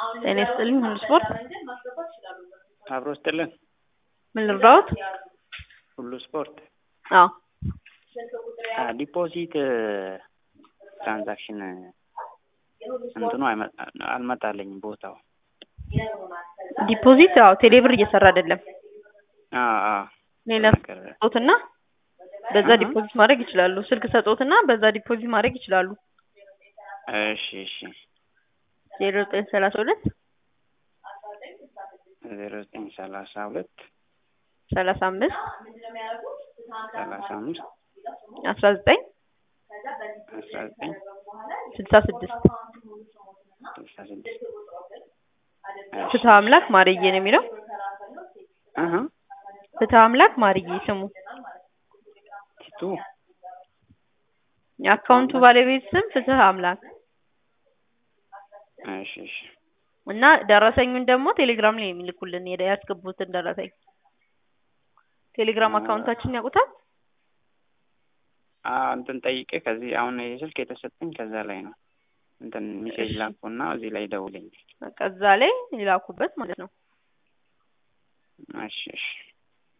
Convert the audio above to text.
ጤና ይስጥልኝ ሁሉ ስፖርት አብሮ ስጥልን ምን ልርዳዎት? ሁሉ ስፖርት አዎ ዲፖዚት ትራንዛክሽን እንትኑ አልመጣልኝም ቦታው። ዲፖዚት አዎ ቴሌብር እየሰራ አይደለም። ሌላ ሰጦትና በዛ ዲፖዚት ማድረግ ይችላሉ። ስልክ ሰጦትና በዛ ዲፖዚት ማድረግ ይችላሉ። እሺ 0932 0932 35 19 66 ፍትሐ አምላክ ማርዬ ነው የሚለው። ፍትሐ አምላክ ማርዬ ስሙ። ቲቱ የአካውንቱ ባለቤት ስም ፍትሐ አምላክ። እሺ እና ደረሰኙን ደግሞ ቴሌግራም ላይ የሚልኩልን ያስገቡትን ደረሰኝ ቴሌግራም አካውንታችንን ያውቁታል። እንትን ጠይቄ ከዚህ አሁን የስልክ የተሰጠኝ ከዛ ላይ ነው። እንትን ሜሴጅ ላኩና እዚህ ላይ ደውልኝ። በቃ እዛ ላይ ይላኩበት ማለት ነው። እሺ